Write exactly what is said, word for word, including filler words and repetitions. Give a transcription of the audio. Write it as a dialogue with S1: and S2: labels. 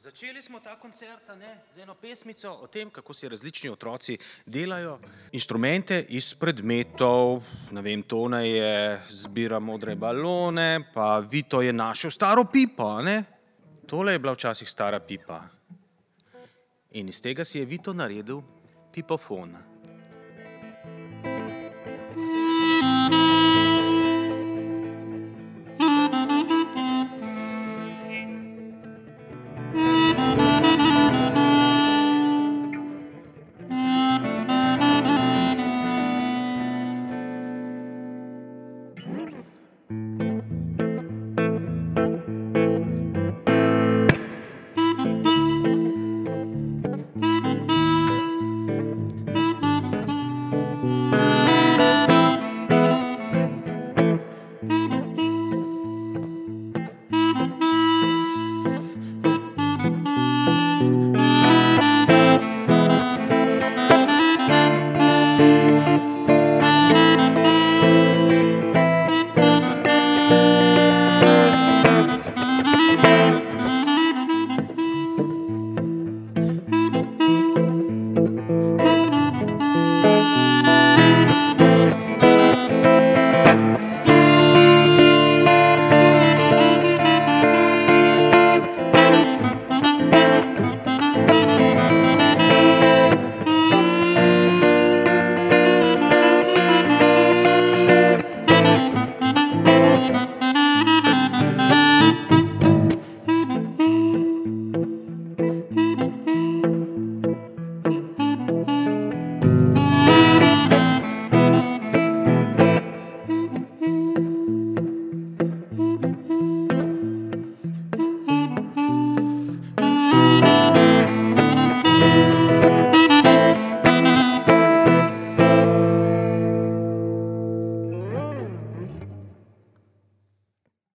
S1: Začeli smo ta koncert, ne, z eno pesmico o tem, kako si različni otroci delajo inštrumente iz predmetov. Ne vem, Tone je zbira modre balone, pa Vito je našel staro pipo, ne. Tole je bila včasih stara pipa. In iz tega si je Vito naredil pipofon.